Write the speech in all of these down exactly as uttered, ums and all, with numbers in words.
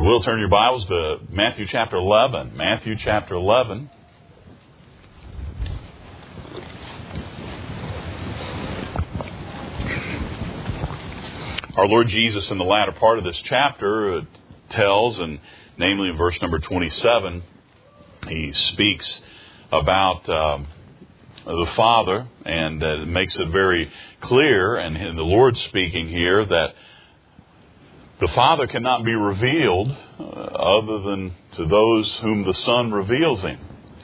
will, turn your Bibles to Matthew chapter eleven. Matthew chapter eleven. Our Lord Jesus, in the latter part of this chapter, uh, tells, and namely in verse number twenty-seven, he speaks about um, the Father, and uh, makes it very clear, and, and the Lord speaking here, that the Father cannot be revealed uh, other than to those whom the Son reveals Him.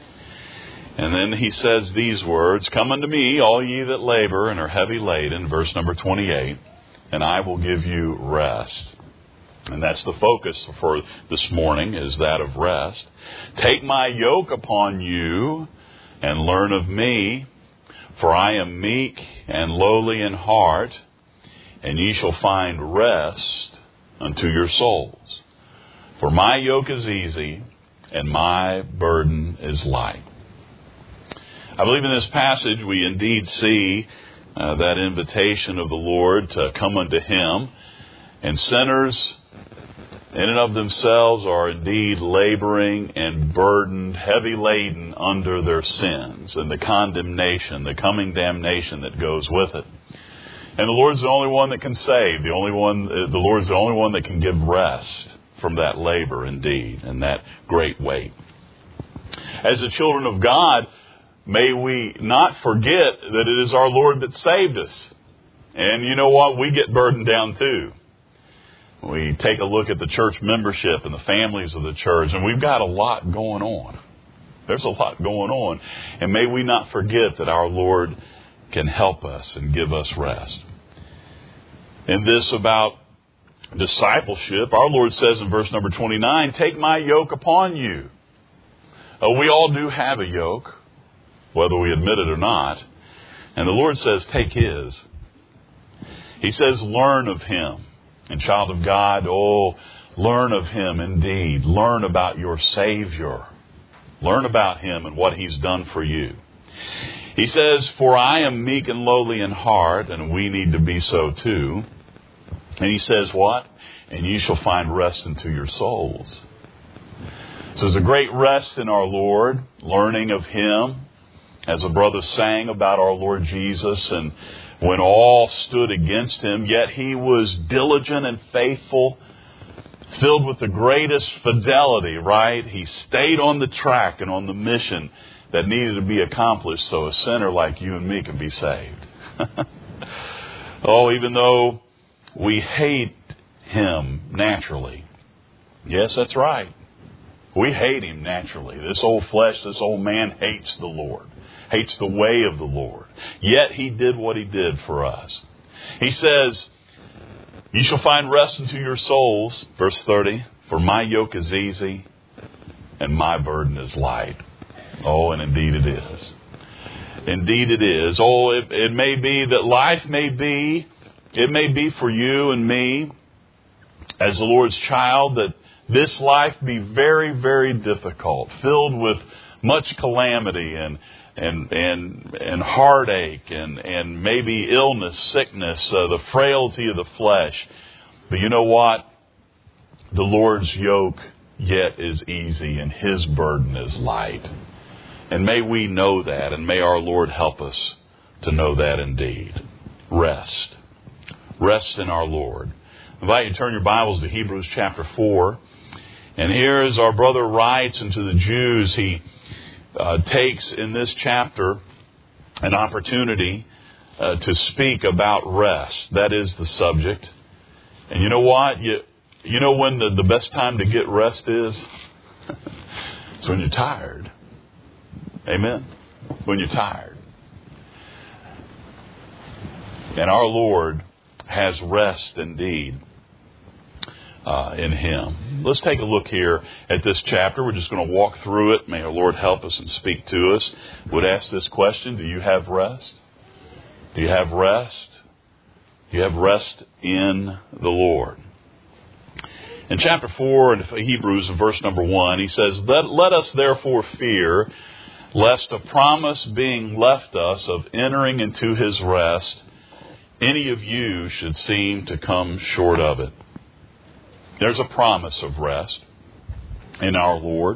And then he says these words, "Come unto me, all ye that labor and are heavy laden," verse number twenty-eight, "and I will give you rest." And that's the focus for this morning, is that of rest. "Take my yoke upon you and learn of me, for I am meek and lowly in heart, and ye shall find rest unto your souls. For my yoke is easy, and my burden is light." I believe in this passage we indeed see uh, that invitation of the Lord to come unto Him. And sinners in and of themselves are indeed laboring and burdened, heavy laden under their sins and the condemnation, the coming damnation that goes with it. And the Lord's the only one that can save. The only one, the Lord's the only one that can give rest from that labor, indeed, and that great weight. As the children of God, may we not forget that it is our Lord that saved us. And you know what? We get burdened down too. We take a look at the church membership and the families of the church, and we've got a lot going on. There's a lot going on. And may we not forget that our Lord can help us and give us rest. In this about discipleship, our Lord says in verse number twenty-nine, "Take my yoke upon you." Uh, we all do have a yoke, whether we admit it or not. And the Lord says, take His. He says, learn of Him. And child of God, oh, learn of Him indeed. Learn about your Savior. Learn about Him and what He's done for you. He says, "For I am meek and lowly in heart," and we need to be so too. And He says what? "And you shall find rest unto your souls." So there's a great rest in our Lord, learning of Him. As the brothers sang about our Lord Jesus, and when all stood against Him, yet He was diligent and faithful, filled with the greatest fidelity, right? He stayed on the track and on the mission that needed to be accomplished so a sinner like you and me can be saved. Oh, even though we hate Him naturally. Yes, that's right. We hate Him naturally. This old flesh, this old man hates the Lord. Hates the way of the Lord. Yet He did what He did for us. He says, "You shall find rest unto your souls," verse thirty, "for my yoke is easy and my burden is light." Oh, and indeed it is. Indeed it is. Oh, it, it may be that life may be, it may be for you and me as the Lord's child, that this life be very, very difficult, filled with much calamity and and and and heartache and and maybe illness, sickness, uh, the frailty of the flesh. But you know what? The Lord's yoke yet is easy and His burden is light. And may we know that, and may our Lord help us to know that indeed. Rest. Rest in our Lord. I invite you to turn your Bibles to Hebrews chapter four. And here, as our brother writes, and to the Jews, he uh, takes in this chapter an opportunity uh, to speak about rest. That is the subject. And you know what? You, you know when the, the best time to get rest is? It's when you're tired. Amen? When you're tired. And our Lord has rest indeed uh, in Him. Let's take a look here at this chapter. We're just going to walk through it. May our Lord help us and speak to us. Would ask this question: do you have rest? Do you have rest? Do you have rest in the Lord? In chapter four of Hebrews, in verse number one, he says, Let, let us therefore fear, lest a promise being left us of entering into His rest, any of you should seem to come short of it. There's a promise of rest in our Lord.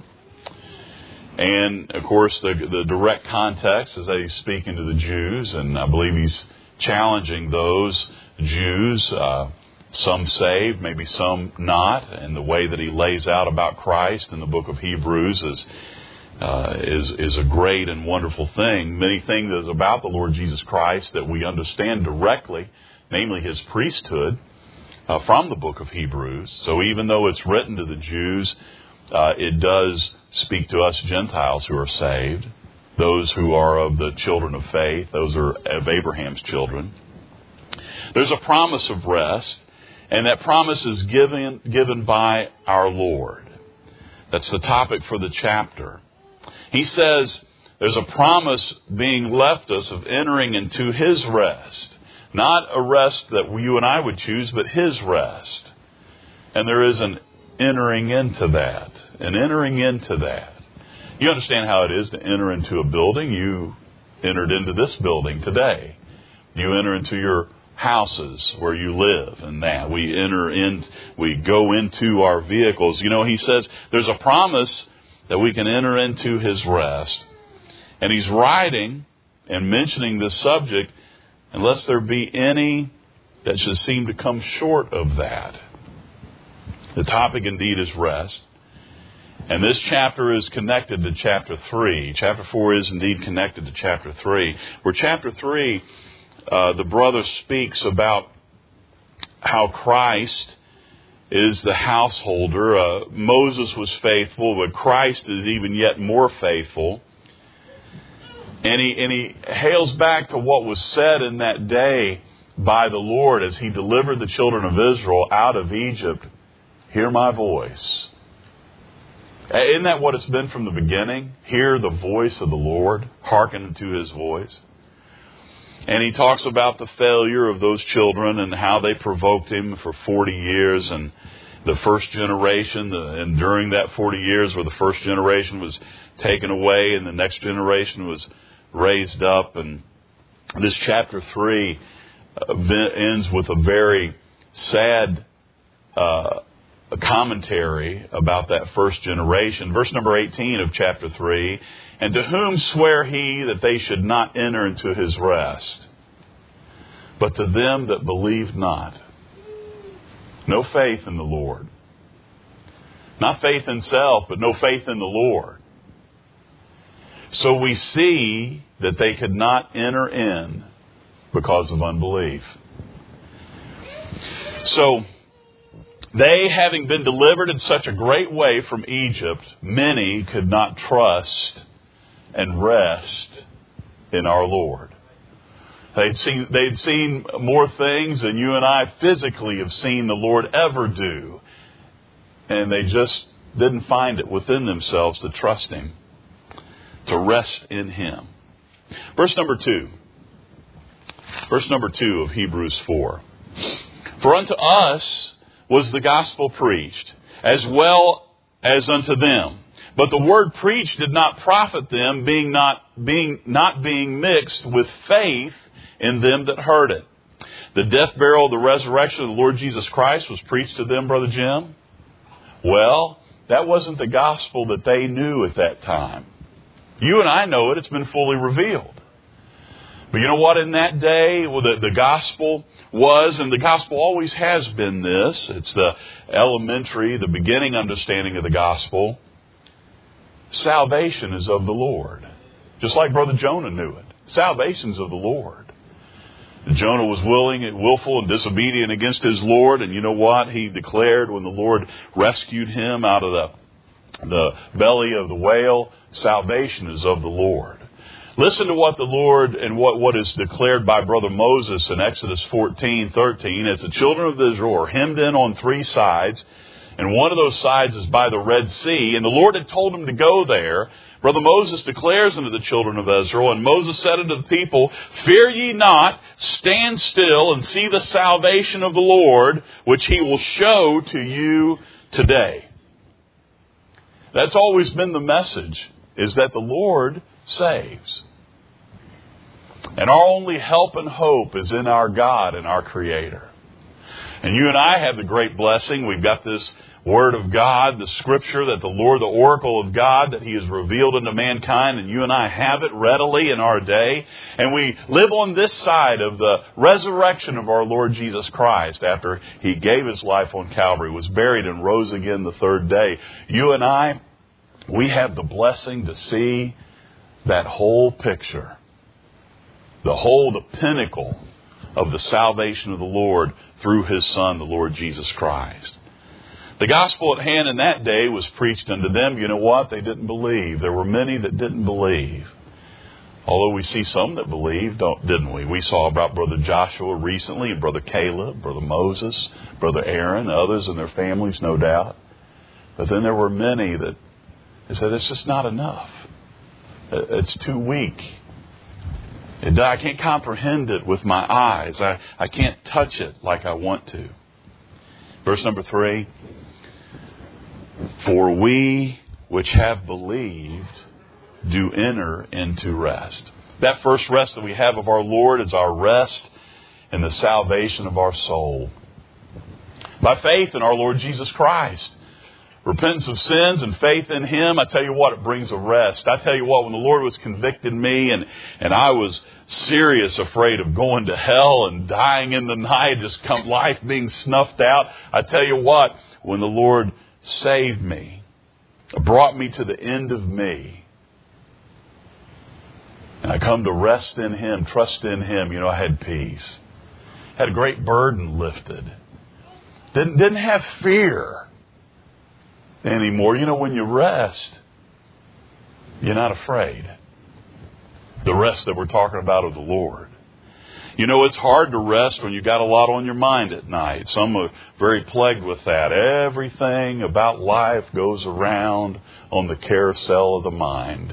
And, of course, the, the direct context is that he's speaking to the Jews, and I believe he's challenging those Jews, uh, some saved, maybe some not, and the way that he lays out about Christ in the book of Hebrews is uh, is is a great and wonderful thing. Many things about the Lord Jesus Christ that we understand directly, namely his priesthood, uh, from the book of Hebrews. So even though it's written to the Jews, uh, it does speak to us Gentiles who are saved, those who are of the children of faith, those are of Abraham's children. There's a promise of rest, and that promise is given given by our Lord. That's the topic for the chapter. He says there's a promise being left us of entering into his rest. Not a rest that you and I would choose, but his rest. And there is an entering into that. An entering into that. You understand how it is to enter into a building. You entered into this building today. You enter into your houses where you live, and that we enter in, we go into our vehicles. You know, he says there's a promise that we can enter into his rest. And he's writing and mentioning this subject, unless there be any that should seem to come short of that. The topic indeed is rest. And this chapter is connected to chapter three. Chapter four is indeed connected to chapter three. Where chapter three, uh, the brother speaks about how Christ is the householder. Uh, Moses was faithful, but Christ is even yet more faithful. And he, and he hails back to what was said in that day by the Lord as he delivered the children of Israel out of Egypt. Hear my voice. Isn't that what it's been from the beginning? Hear the voice of the Lord. Hearken to his voice. And he talks about the failure of those children and how they provoked him for forty years. And the first generation, the, and during that forty years where the first generation was taken away and the next generation was raised up. And this chapter three uh, ends with a very sad uh a commentary about that first generation. Verse number eighteen of chapter three, and to whom sware he that they should not enter into his rest, but to them that believed not. No faith in the Lord. Not faith in self, but no faith in the Lord. So we see that they could not enter in because of unbelief. So, they, having been delivered in such a great way from Egypt, many could not trust and rest in our Lord. They'd seen, they'd seen more things than you and I physically have seen the Lord ever do. And they just didn't find it within themselves to trust him, to rest in him. Verse number two. Verse number two of Hebrews four. For unto us was the gospel preached, as well as unto them. But the word preached did not profit them, being not being not being mixed with faith in them that heard it. The death, burial, the resurrection of the Lord Jesus Christ was preached to them, Brother Jim. Well, that wasn't the gospel that they knew at that time. You and I know it. It's been fully revealed. But you know what? In that day, well, the, the gospel was, and the gospel always has been this. It's the elementary, the beginning understanding of the gospel. Salvation is of the Lord. Just like Brother Jonah knew it. Salvation is of the Lord. Jonah was willing and willful and disobedient against his Lord. And you know what? He declared when the Lord rescued him out of the, the belly of the whale, salvation is of the Lord. Listen to what the Lord and what, what is declared by Brother Moses in Exodus fourteen thirteen. As the children of Israel are hemmed in on three sides, and one of those sides is by the Red Sea, and the Lord had told him to go there. Brother Moses declares unto the children of Israel, and Moses said unto the people, Fear ye not, stand still and see the salvation of the Lord, which he will show to you today. That's always been the message, is that the Lord saves. And our only help and hope is in our God and our Creator. And you and I have the great blessing. We've got this Word of God, the Scripture that the Lord, the oracle of God, that He has revealed unto mankind, and you and I have it readily in our day. And we live on this side of the resurrection of our Lord Jesus Christ after He gave His life on Calvary, was buried and rose again the third day. You and I, we have the blessing to see that whole picture, the whole, the pinnacle of the salvation of the Lord through His Son, the Lord Jesus Christ. The gospel at hand in that day was preached unto them. You know what? They didn't believe. There were many that didn't believe. Although we see some that believed, don't, didn't we? We saw about Brother Joshua recently, and Brother Caleb, Brother Moses, Brother Aaron, others and their families, no doubt. But then there were many that they said, it's just not enough. It's too weak. It, I can't comprehend it with my eyes. I, I can't touch it like I want to. Verse number three. For we which have believed do enter into rest. That first rest that we have of our Lord is our rest in the salvation of our soul. By faith in our Lord Jesus Christ. Repentance of sins and faith in Him, I tell you what, it brings a rest. I tell you what, when the Lord was convicting me and, and I was serious afraid of going to hell and dying in the night, just come life being snuffed out, I tell you what, when the Lord saved me, brought me to the end of me, and I come to rest in Him, trust in Him, you know, I had peace. Had a great burden lifted. Didn't, didn't have fear anymore. You know, when you rest, you're not afraid. The rest that we're talking about of the Lord. You know, it's hard to rest when you got a lot on your mind at night. Some are very plagued with that. Everything about life goes around on the carousel of the mind.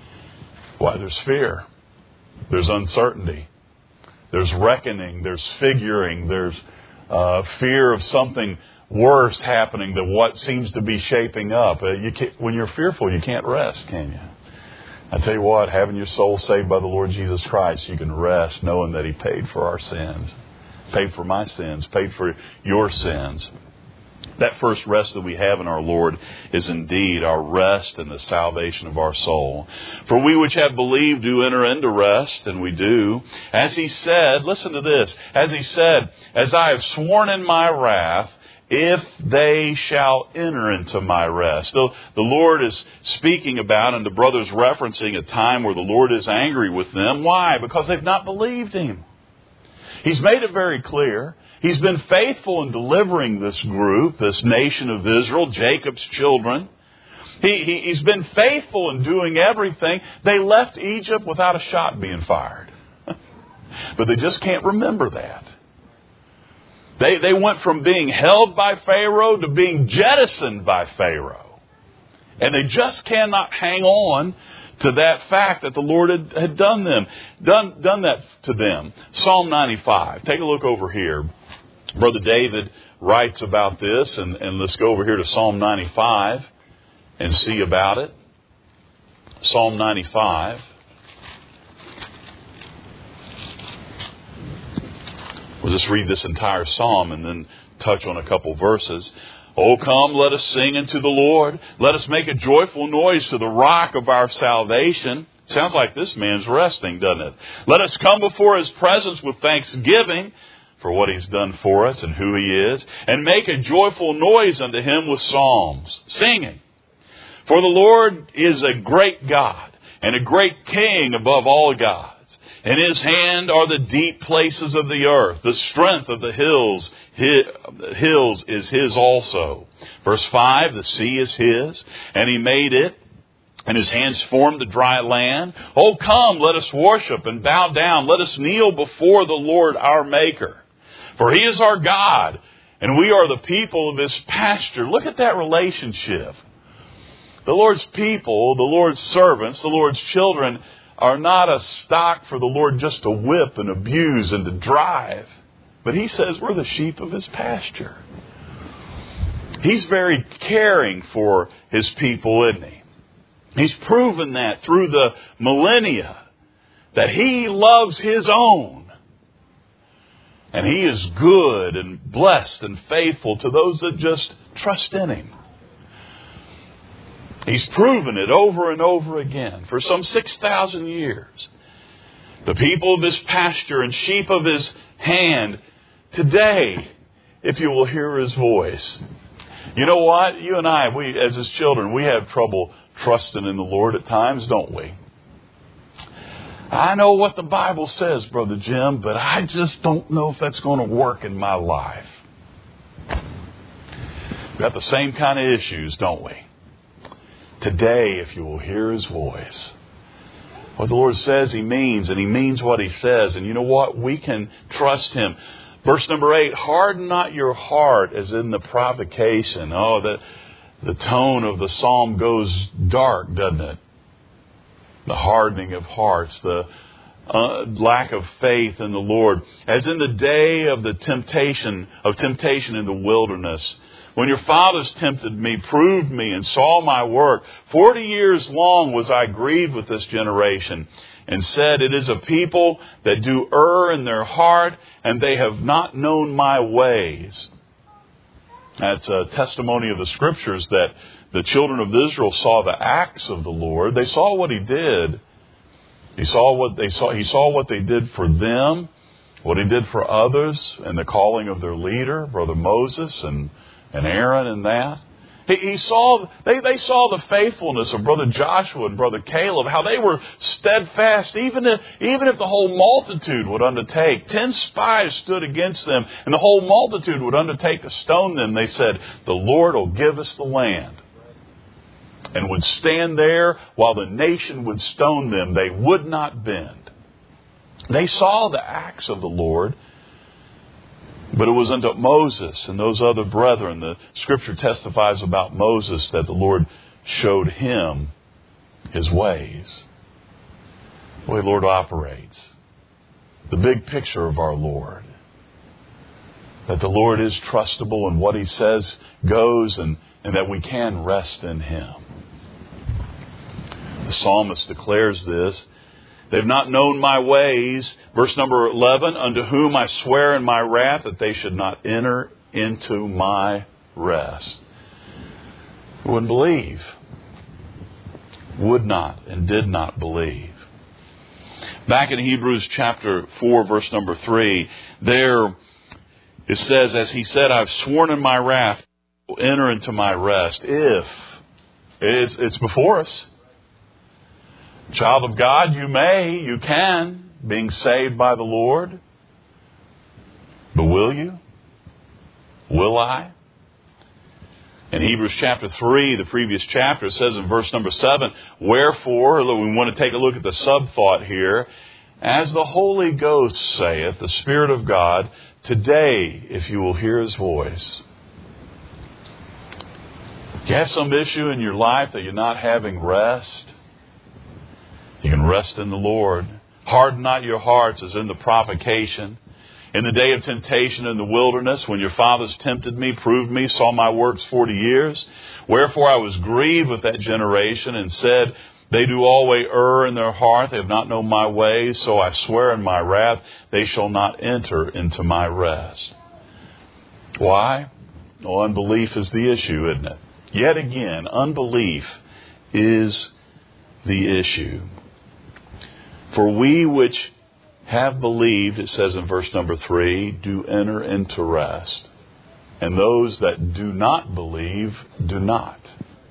Why? There's fear. There's uncertainty. There's reckoning. There's figuring. There's uh, fear of something worse happening than what seems to be shaping up. Uh, you can't, when you're fearful, you can't rest, can you? I tell you what, having your soul saved by the Lord Jesus Christ, you can rest knowing that He paid for our sins. Paid for my sins. Paid for your sins. That first rest that we have in our Lord is indeed our rest in the salvation of our soul. For we which have believed do enter into rest, and we do. As He said, listen to this, as He said, as I have sworn in my wrath, if they shall enter into my rest. So the Lord is speaking about, and the brother's referencing a time where the Lord is angry with them. Why? Because they've not believed Him. He's made it very clear. He's been faithful in delivering this group, this nation of Israel, Jacob's children. He, he, he's been faithful in doing everything. They left Egypt without a shot being fired. But they just can't remember that. They, they went from being held by Pharaoh to being jettisoned by Pharaoh. And they just cannot hang on to that fact that the Lord had, had done them, done, done that to them. Psalm ninety-five. Take a look over here. Brother David writes about this, and, and let's go over here to Psalm ninety-five and see about it. Psalm ninety-five. We'll just read this entire psalm and then touch on a couple verses. Oh, come, let us sing unto the Lord. Let us make a joyful noise to the rock of our salvation. Sounds like this man's resting, doesn't it? Let us come before His presence with thanksgiving for what He's done for us and who He is, and make a joyful noise unto Him with psalms, singing. For the Lord is a great God and a great King above all gods. In His hand are the deep places of the earth. The strength of the hills, his, hills is His also. Verse five, the sea is His, and He made it, and His hands formed the dry land. Oh, come, let us worship and bow down. Let us kneel before the Lord our Maker. For He is our God, and we are the people of His pasture. Look at that relationship. The Lord's people, the Lord's servants, the Lord's children are not a stock for the Lord just to whip and abuse and to drive. But He says we're the sheep of His pasture. He's very caring for His people, isn't He? He's proven that through the millennia, that He loves His own. And He is good and blessed and faithful to those that just trust in Him. He's proven it over and over again for some six thousand years. The people of His pasture and sheep of His hand, today, if you will hear His voice. You know what? You and I, we as His children, we have trouble trusting in the Lord at times, don't we? I know what the Bible says, Brother Jim, but I just don't know if that's going to work in my life. We've got the same kind of issues, don't we? Today, if you will hear His voice. What the Lord says He means, and He means what He says. And you know what? We can trust Him. Verse number eight, harden not your heart as in the provocation. Oh, the, the tone of the psalm goes dark, doesn't it? The hardening of hearts, the uh, lack of faith in the Lord. As in the day of the temptation, of temptation in the wilderness. When your fathers tempted me, proved me, and saw my work, forty years long was I grieved with this generation, and said, it is a people that do err in their heart, and they have not known my ways. That's a testimony of the Scriptures that the children of Israel saw the acts of the Lord. They saw what He did. He saw what they saw. He saw what they did for them, what He did for others, and the calling of their leader, Brother Moses, and And Aaron and that. He, he saw, they, they saw the faithfulness of Brother Joshua and Brother Caleb, how they were steadfast, even if, even if the whole multitude would undertake. Ten spies stood against them, and the whole multitude would undertake to stone them. They said, the Lord will give us the land. And would stand there while the nation would stone them. They would not bend. They saw the acts of the Lord. But it was unto Moses and those other brethren. The Scripture testifies about Moses that the Lord showed him His ways. The way the Lord operates. The big picture of our Lord. That the Lord is trustable and what He says goes, and, and that we can rest in Him. The psalmist declares this. They've not known my ways. Verse number eleven, unto whom I swear in my wrath that they should not enter into my rest. Wouldn't believe. Would not and did not believe. Back in Hebrews chapter four, verse number three, there it says, as He said, I've sworn in my wrath, I will enter into my rest. If it's, it's before us. Child of God, you may, you can, being saved by the Lord. But will you? Will I? In Hebrews chapter three, the previous chapter, it says in verse number seven, wherefore, we want to take a look at the sub-thought here, as the Holy Ghost saith, the Spirit of God, today, if you will hear His voice. Do you have some issue in your life that you're not having rest? You can rest in the Lord. Harden not your hearts as in the provocation. In the day of temptation in the wilderness, when your fathers tempted me, proved me, saw my works forty years. Wherefore I was grieved with that generation and said, they do always err in their heart. They have not known my ways. So I swear in my wrath, they shall not enter into my rest. Why? Oh, unbelief is the issue, isn't it? Yet again, unbelief is the issue. For we which have believed, it says in verse number three, do enter into rest. And those that do not believe, do not.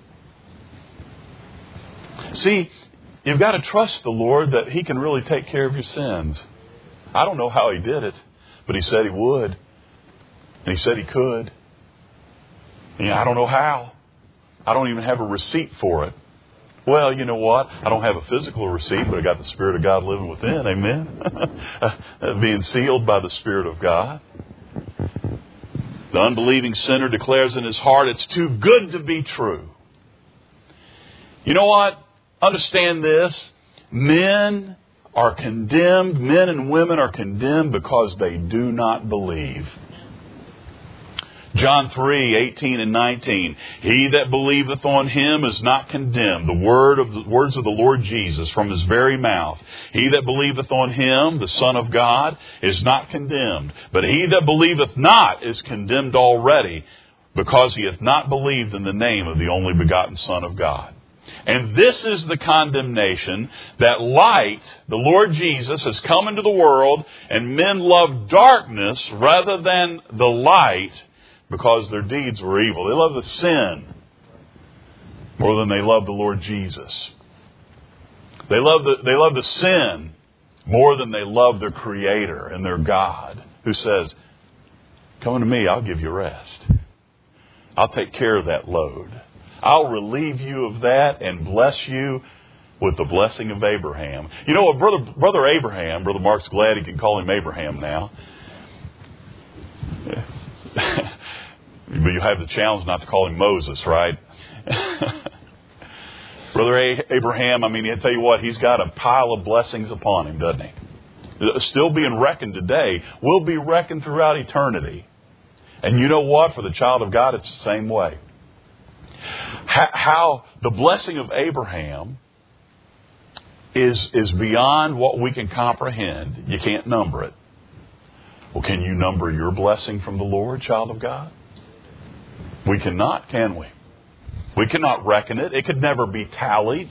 See, you've got to trust the Lord that He can really take care of your sins. I don't know how He did it, but He said He would. And He said He could. And I don't know how. I don't even have a receipt for it. Well, you know what? I don't have a physical receipt, but I got the Spirit of God living within. Amen? Being sealed by the Spirit of God. The unbelieving sinner declares in his heart, it's too good to be true. You know what? Understand this. Men are condemned. Men and women are condemned because they do not believe. John three, eighteen and nineteen. He that believeth on him is not condemned. The word of the words of the Lord Jesus from his very mouth. He that believeth on him, the Son of God, is not condemned. But he that believeth not is condemned already, because he hath not believed in the name of the only begotten Son of God. And this is the condemnation, that light, the Lord Jesus, has come into the world, and men love darkness rather than the light, because their deeds were evil. They love the sin more than they love the Lord Jesus. They love the, they love the sin more than they love their Creator and their God, who says, come unto me, I'll give you rest. I'll take care of that load. I'll relieve you of that and bless you with the blessing of Abraham. You know what, brother, brother Abraham, Brother Mark's glad he can call him Abraham now. But you have the challenge not to call him Moses, right? Brother Abraham, I mean, I tell you what, he's got a pile of blessings upon him, doesn't he? Still being reckoned today, will be reckoned throughout eternity. And you know what? For the child of God, it's the same way. How the blessing of Abraham is, is beyond what we can comprehend. You can't number it. Well, can you number your blessing from the Lord, child of God? We cannot, can we? We cannot reckon it. It could never be tallied.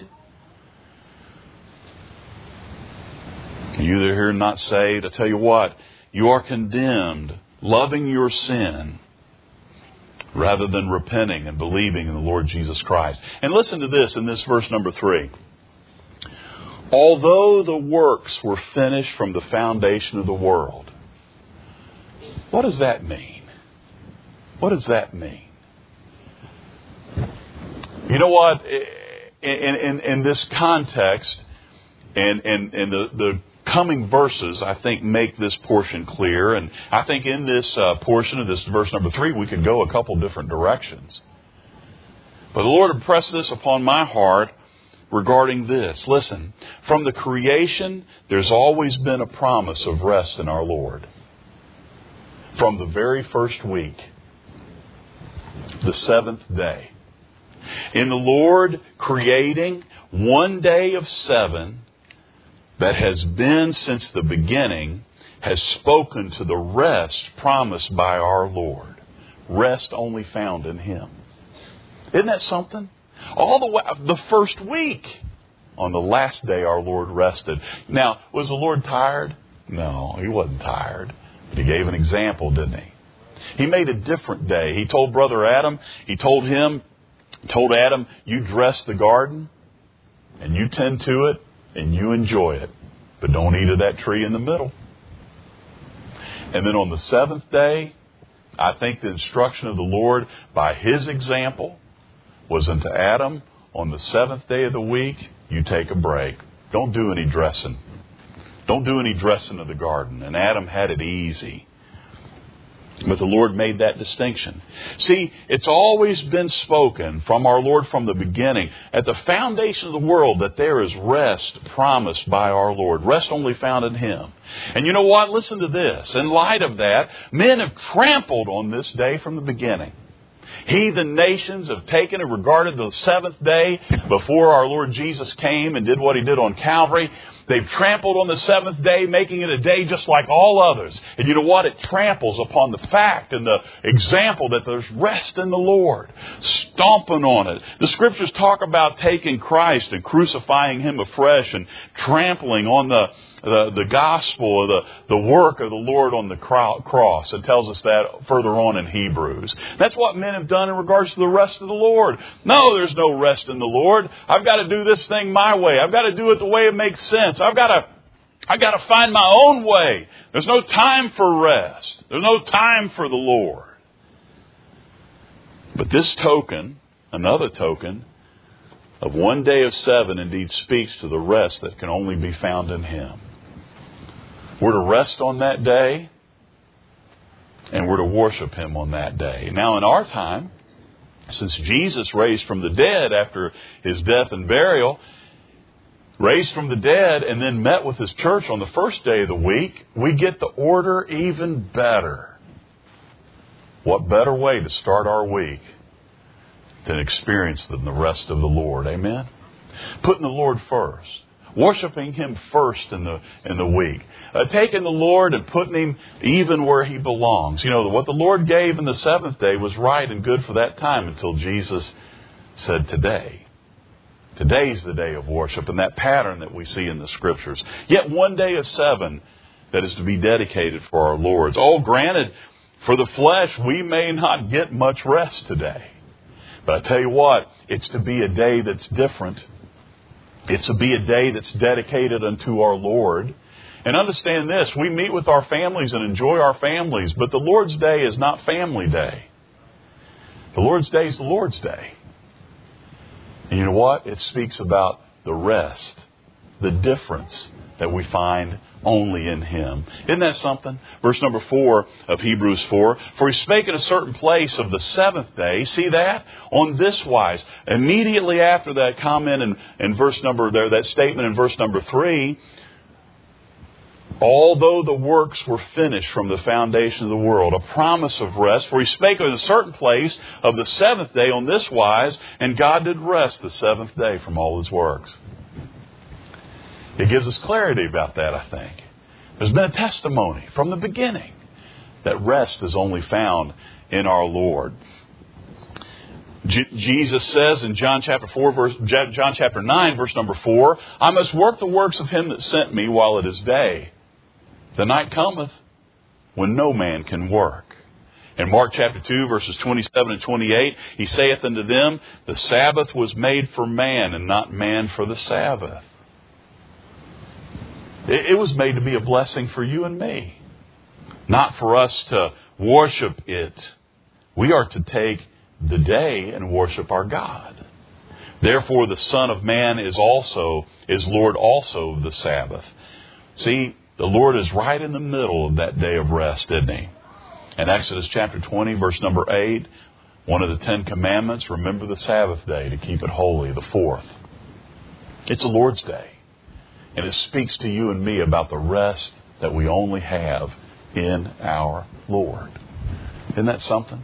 You that hear not saved, I tell you what, you are condemned, loving your sin, rather than repenting and believing in the Lord Jesus Christ. And listen to this in this verse number three. Although the works were finished from the foundation of the world. What does that mean? What does that mean? You know what? In, in, in this context, and, and, and the, the coming verses, I think, make this portion clear. And I think in this uh, portion of this verse number three, we could go a couple different directions. But the Lord impressed this upon my heart regarding this. Listen, from the creation, there's always been a promise of rest in our Lord. From the very first week, the seventh day. In the Lord creating one day of seven that has been since the beginning, has spoken to the rest promised by our Lord. Rest only found in Him. Isn't that something? All the way, the first week, on the last day our Lord rested. Now, was the Lord tired? No, He wasn't tired. But He gave an example, didn't He? He made a different day. He told Brother Adam, He told him, told Adam, you dress the garden and you tend to it and you enjoy it. But don't eat of that tree in the middle. And then on the seventh day, I think the instruction of the Lord by His example was unto Adam, on the seventh day of the week, you take a break. Don't do any dressing. Don't do any dressing of the garden. And Adam had it easy. But the Lord made that distinction. See, it's always been spoken from our Lord from the beginning, at the foundation of the world, that there is rest promised by our Lord. Rest only found in Him. And you know what? Listen to this. In light of that, men have trampled on this day from the beginning. Heathen nations have taken and regarded the seventh day before our Lord Jesus came and did what He did on Calvary. They've trampled on the seventh day, making it a day just like all others. And you know what? It tramples upon the fact and the example that there's rest in the Lord. Stomping on it. The Scriptures talk about taking Christ and crucifying Him afresh and trampling on the The, the gospel or the, the work of the Lord on the cross. It tells us that further on in Hebrews. That's what men have done in regards to the rest of the Lord. No, there's no rest in the Lord. I've got to do this thing my way. I've got to do it the way it makes sense. I've got to I've got to find my own way. There's no time for rest. There's no time for the Lord. But this token, another token, of one day of seven indeed speaks to the rest that can only be found in Him. We're to rest on that day, and we're to worship Him on that day. Now in our time, since Jesus raised from the dead after His death and burial, raised from the dead and then met with His church on the first day of the week, we get the order even better. What better way to start our week than experience than the rest of the Lord? Amen? Putting the Lord first. Worshiping Him first in the in the week. Uh, taking the Lord and putting Him even where He belongs. You know, what the Lord gave in the seventh day was right and good for that time until Jesus said today. Today's the day of worship, and that pattern that we see in the Scriptures. Yet one day of seven that is to be dedicated for our Lord's. Oh, granted, for the flesh, we may not get much rest today. But I tell you what, it's to be a day that's different. It's to be a day that's dedicated unto our Lord. And understand this, we meet with our families and enjoy our families, but the Lord's Day is not family day. The Lord's Day is the Lord's Day. And you know what? It speaks about the rest, the difference that we find only in Him. Isn't that something? Verse number four of Hebrews four. For He spake in a certain place of the seventh day. See that? On this wise. Immediately after that comment in, in verse number there, that statement in verse number three. Although the works were finished from the foundation of the world, a promise of rest. For He spake in a certain place of the seventh day on this wise, and God did rest the seventh day from all His works. It gives us clarity about that, I think. There's been a testimony from the beginning that rest is only found in our Lord. J- Jesus says in John chapter four, verse John chapter nine, verse number four, I must work the works of Him that sent me while it is day. The night cometh when no man can work. In Mark chapter two, verses twenty-seven and twenty-eight, He saith unto them, the Sabbath was made for man, and not man for the Sabbath. It was made to be a blessing for you and me. Not for us to worship it. We are to take the day and worship our God. Therefore the Son of Man is also, is Lord also of the Sabbath. See, the Lord is right in the middle of that day of rest, isn't He? In Exodus chapter twenty, verse number eight, one of the Ten Commandments, remember the Sabbath day to keep it holy, the fourth. It's the Lord's day. And it speaks to you and me about the rest that we only have in our Lord. Isn't that something?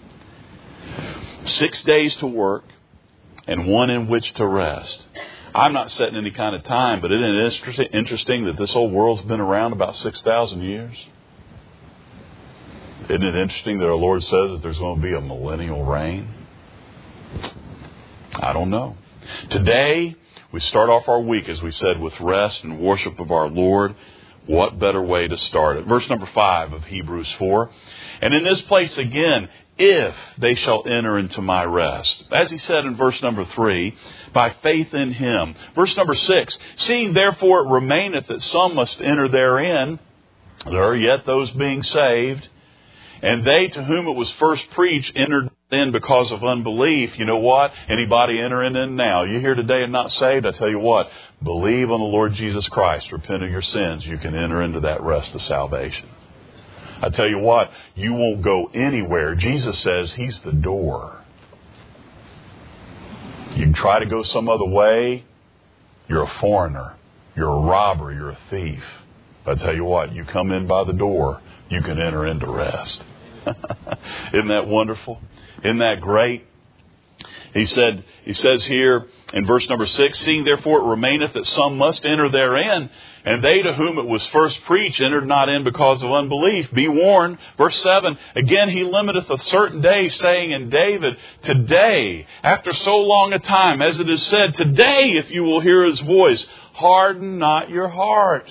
Six days to work and one in which to rest. I'm not setting any kind of time, but isn't it interesting that this whole world's been around about six thousand years? Isn't it interesting that our Lord says that there's going to be a millennial reign? I don't know. Today, we start off our week, as we said, with rest and worship of our Lord. What better way to start it? Verse number five of Hebrews four. And in this place again, if they shall enter into my rest. As he said in verse number three, by faith in Him. Verse number six, seeing therefore it remaineth that some must enter therein, there are yet those being saved. And they to whom it was first preached entered in because of unbelief. You know what? Anybody entering in now? You here today and not saved? I tell you what, believe on the Lord Jesus Christ. Repent of your sins. You can enter into that rest of salvation. I tell you what, you won't go anywhere. Jesus says He's the door. You can try to go some other way. You're a foreigner. You're a robber. You're a thief. But I tell you what, you come in by the door, you can enter into rest. Isn't that wonderful? Isn't that great? He said, he says here in verse number six, seeing therefore it remaineth that some must enter therein, and they to whom it was first preached entered not in because of unbelief. Be warned. Verse seven, again He limiteth a certain day, saying in David, today, after so long a time, as it is said, today if you will hear His voice, harden not your heart.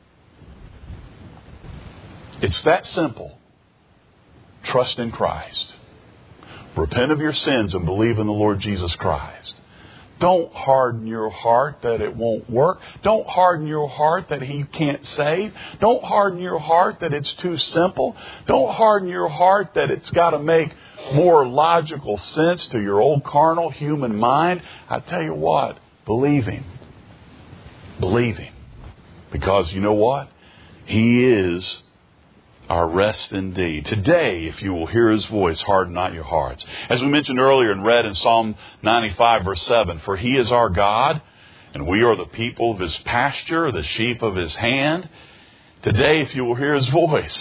It's that simple. Trust in Christ. Repent of your sins and believe in the Lord Jesus Christ. Don't harden your heart that it won't work. Don't harden your heart that He can't save. Don't harden your heart that it's too simple. Don't harden your heart that it's got to make more logical sense to your old carnal human mind. I tell you what, believe Him. Believe Him. Because you know what? He is our rest indeed. Today, if you will hear His voice, harden not your hearts. As we mentioned earlier and read in Psalm ninety-five, verse seven, for He is our God, and we are the people of His pasture, the sheep of His hand. Today, if you will hear His voice,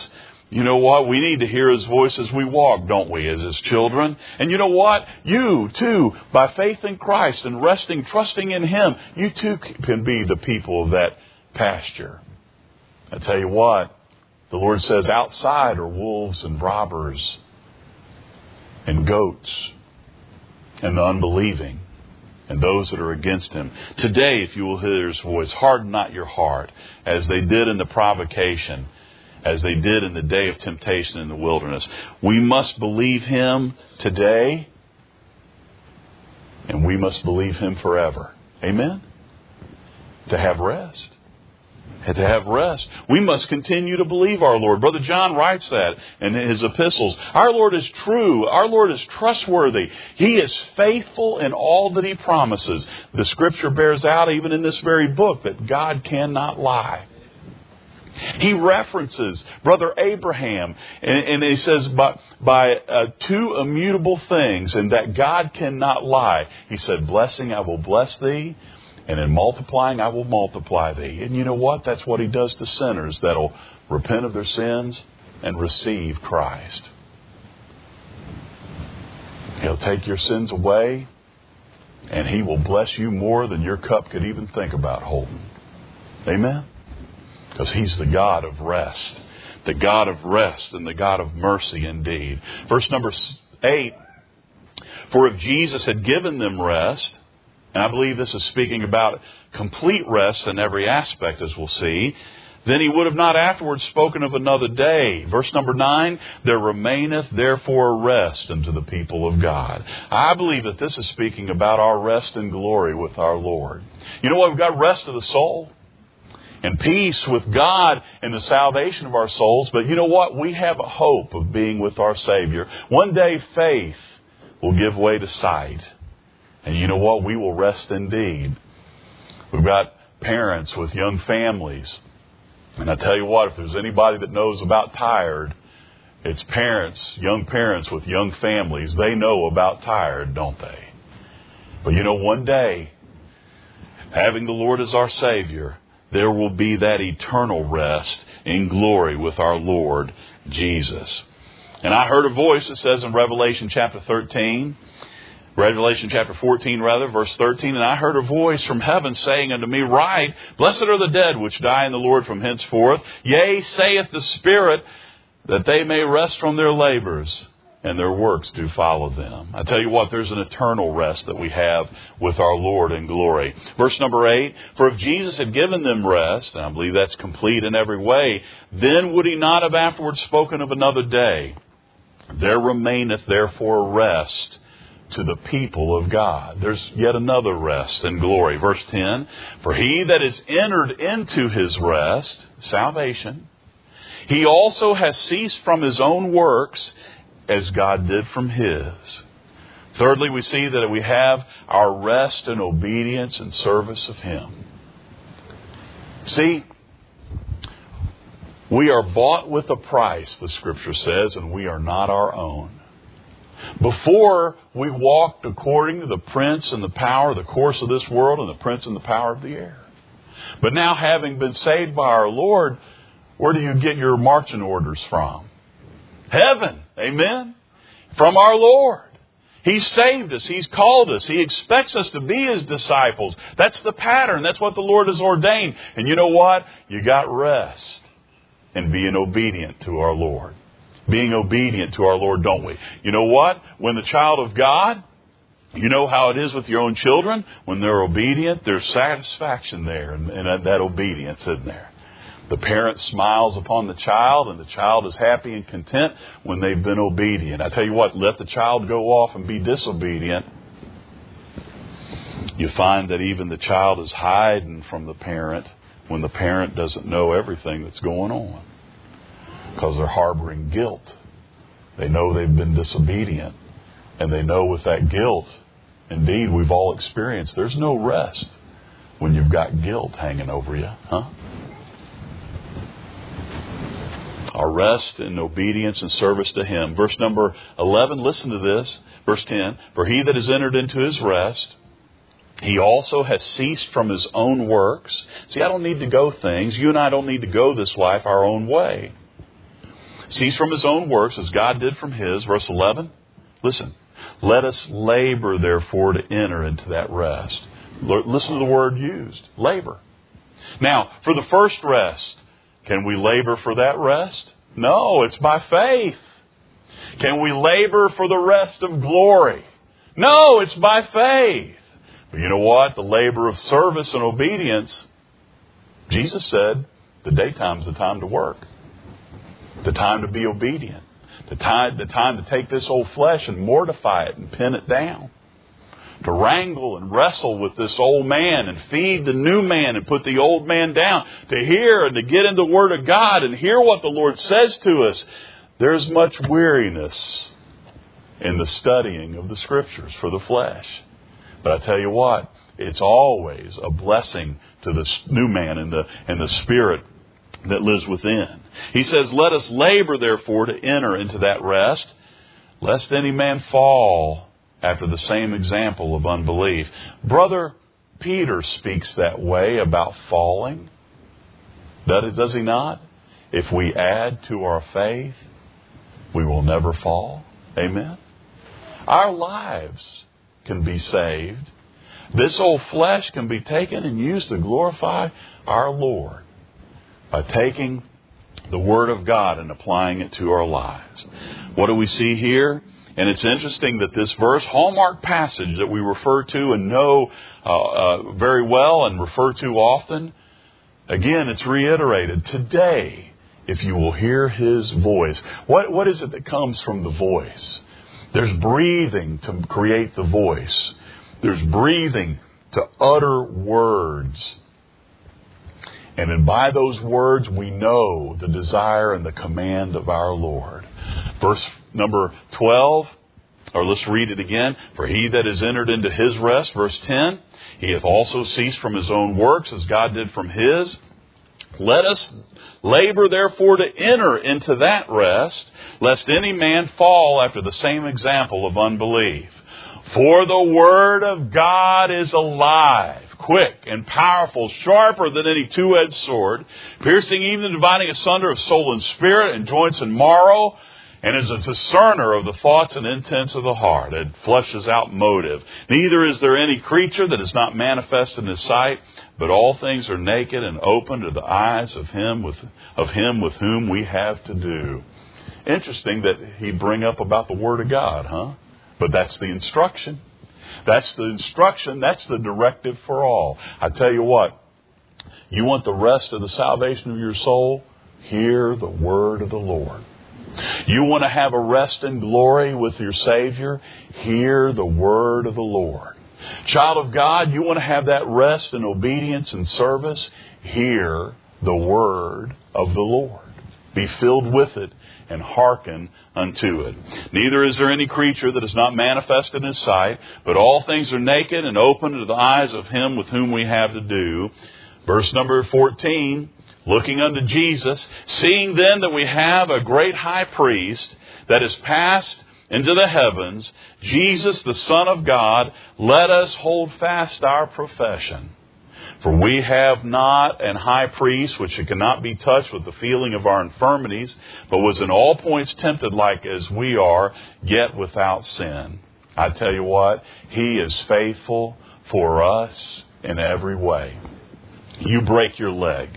You know what? We need to hear His voice as we walk, don't we, as His children? And you know what? You, too, by faith in Christ and resting, trusting in Him, you, too, can be the people of that pasture. I tell you what, the Lord says outside are wolves and robbers and goats and the unbelieving and those that are against Him. Today, if you will hear His voice, harden not your heart as they did in the provocation, as they did in the day of temptation in the wilderness. We must believe Him today, and we must believe Him forever. Amen? To have rest. And to have rest. We must continue to believe our Lord. Brother John writes that in his epistles. Our Lord is true. Our Lord is trustworthy. He is faithful in all that He promises. The Scripture bears out even in this very book that God cannot lie. He references Brother Abraham, and, and he says by, by uh, two immutable things, and that God cannot lie. He said, blessing, I will bless thee, and in multiplying, I will multiply thee. And you know what? That's what He does to sinners that'll repent of their sins and receive Christ. He'll take your sins away, and He will bless you more than your cup could even think about holding. Amen? Because He's the God of rest. The God of rest and the God of mercy indeed. Verse number eight. For if Jesus had given them rest, and I believe this is speaking about complete rest in every aspect, as we'll see, then He would have not afterwards spoken of another day. Verse number nine, there remaineth therefore rest unto the people of God. I believe that this is speaking about our rest and glory with our Lord. You know what? We've got rest of the soul and peace with God and the salvation of our souls. But you know what? We have a hope of being with our Savior. One day faith will give way to sight. And you know what? We will rest indeed. We've got parents with young families. And I tell you what, if there's anybody that knows about tired, it's parents, young parents with young families. They know about tired, don't they? But you know, one day, having the Lord as our Savior, there will be that eternal rest in glory with our Lord Jesus. And I heard a voice that says in Revelation chapter thirteen, Revelation chapter fourteen, rather, verse thirteen, and I heard a voice from heaven saying unto me, Write, blessed are the dead which die in the Lord from henceforth. Yea, saith the Spirit, that they may rest from their labors, and their works do follow them. I tell you what, there's an eternal rest that we have with our Lord in glory. Verse number eight, for if Jesus had given them rest, and I believe that's complete in every way, then would He not have afterwards spoken of another day? There remaineth therefore rest to the people of God. There's yet another rest and glory. Verse ten, for he that is entered into his rest, salvation, he also has ceased from his own works as God did from His. Thirdly, we see that we have our rest and obedience and service of Him. See, we are bought with a price, the Scripture says, and we are not our own. Before, we walked according to the prince and the power, the course of this world, and the prince and the power of the air. But now, having been saved by our Lord, where do you get your marching orders from? Heaven. Amen? From our Lord. He's saved us. He's called us. He expects us to be His disciples. That's the pattern. That's what the Lord has ordained. And you know what? You got rest in being obedient to our Lord. Being obedient to our Lord, don't we? You know what? When the child of God, you know how it is with your own children. When they're obedient, there's satisfaction there and, and that obedience in there. The parent smiles upon the child, and the child is happy and content when they've been obedient. I tell you what, let the child go off and be disobedient. You find that even the child is hiding from the parent when the parent doesn't know everything that's going on. Because they're harboring guilt. They know they've been disobedient. And they know with that guilt, indeed, we've all experienced, there's no rest when you've got guilt hanging over you. Huh? Our rest in obedience and service to Him. Verse number eleven, listen to this. Verse ten, for he that is entered into his rest, he also has ceased from his own works. See, I don't need to go things. You and I don't need to go this life our own way. cease from his own works as God did from his. Verse eleven, listen. Let us labor, therefore, to enter into that rest. Listen to the word used, labor. Now, for the first rest, can we labor for that rest? No, it's by faith. Can we labor for the rest of glory? No, it's by faith. But you know what? The labor of service and obedience, Jesus said, the daytime's the time to work. The time to be obedient. The time, the time to take this old flesh and mortify it and pin it down. To wrangle and wrestle with this old man and feed the new man and put the old man down. To hear and to get into the Word of God and hear what the Lord says to us. There's much weariness in the studying of the Scriptures for the flesh. But I tell you what, it's always a blessing to the new man and the, and the Spirit that lives within. He says, let us labor, therefore, to enter into that rest, lest any man fall after the same example of unbelief. Brother Peter speaks that way about falling. Does he not? If we add to our faith, we will never fall. Amen? Our lives can be saved. This old flesh can be taken and used to glorify our Lord by taking the Word of God and applying it to our lives. What do we see here? And it's interesting that this verse, hallmark passage that we refer to and know uh, uh, very well and refer to often, again, it's reiterated. Today, if you will hear His voice. What, what is it that comes from the voice? There's breathing to create the voice. There's breathing to utter words. And then by those words, we know the desire and the command of our Lord. Verse number twelve, or let's read it again. For he that is entered into his rest, verse ten, he hath also ceased from his own works as God did from his. Let us labor therefore to enter into that rest, lest any man fall after the same example of unbelief. For the word of God is alive, quick and powerful, sharper than any two-edged sword, piercing even and dividing asunder of soul and spirit and joints and marrow, and is a discerner of the thoughts and intents of the heart. It flushes out motive. Neither is there any creature that is not manifest in his sight, but all things are naked and open to the eyes of him with, of him with whom we have to do. Interesting that he bring up about the Word of God, huh? But that's the instruction. That's the instruction. That's the directive for all. I tell you what, you want the rest of the salvation of your soul? Hear the word of the Lord. You want to have a rest in glory with your Savior? Hear the word of the Lord. Child of God, you want to have that rest in obedience and service? Hear the word of the Lord. Be filled with it and hearken unto it. Neither is there any creature that is not manifest in his sight, but all things are naked and open to the eyes of him with whom we have to do. Verse number fourteen, looking unto Jesus, seeing then that we have a great high priest that is passed into the heavens, Jesus the Son of God, let us hold fast our profession. For we have not an high priest which cannot be touched with the feeling of our infirmities, but was in all points tempted like as we are, yet without sin. I tell you what, He is faithful for us in every way. You break your leg,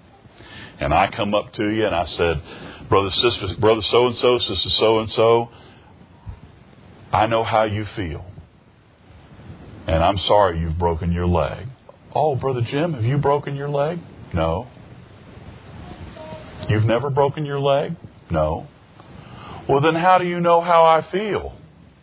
and I come up to you and I said, Brother, sister, brother so-and-so, sister so-and-so, I know how you feel, and I'm sorry you've broken your leg. Oh, Brother Jim, have you broken your leg? No. You've never broken your leg? No. Well, then how do you know how I feel?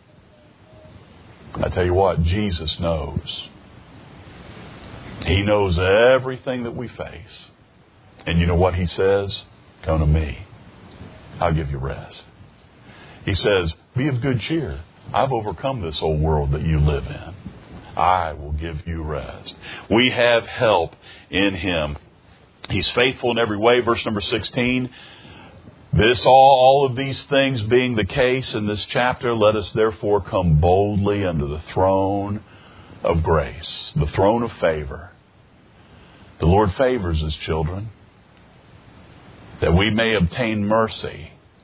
I tell you what, Jesus knows. He knows everything that we face. And you know what He says? Come to me. I'll give you rest. He says, be of good cheer. I've overcome this old world that you live in. I will give you rest. We have help in Him. He's faithful in every way. Verse number sixteen. This all, all of these things being the case in this chapter, let us therefore come boldly unto the throne of grace, the throne of favor. The Lord favors His children, that we may obtain mercy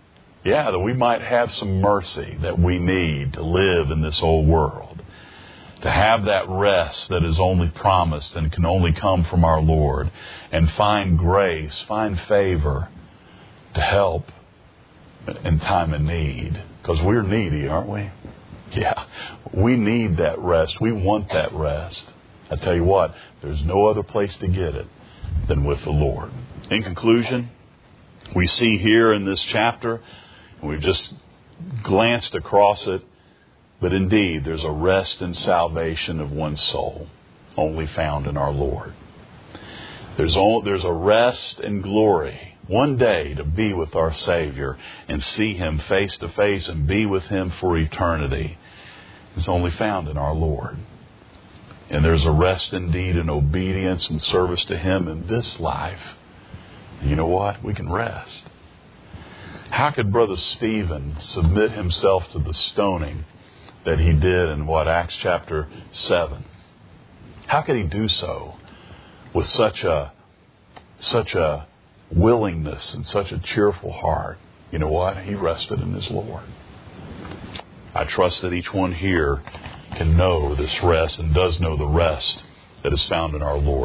Yeah, that we might have some mercy that we need to live in this old world. To have that rest that is only promised and can only come from our Lord. And find grace, find favor to help in time of need. Because we're needy, aren't we? Yeah, we need that rest. We want that rest. I tell you what, there's no other place to get it than with the Lord. In conclusion, we see here in this chapter, we've just glanced across it, but indeed there's a rest and salvation of one's soul only found in our Lord. There's, all, there's a rest and glory one day to be with our Savior and see Him face to face and be with Him for eternity. It's only found in our Lord. And there's a rest indeed in obedience and service to Him in this life. And you know what? We can rest. How could Brother Stephen submit himself to the stoning that he did in what, Acts chapter seven? How could he do so with such a such a willingness and such a cheerful heart? You know what? He rested in his Lord. I trust that each one here can know this rest and does know the rest that is found in our Lord.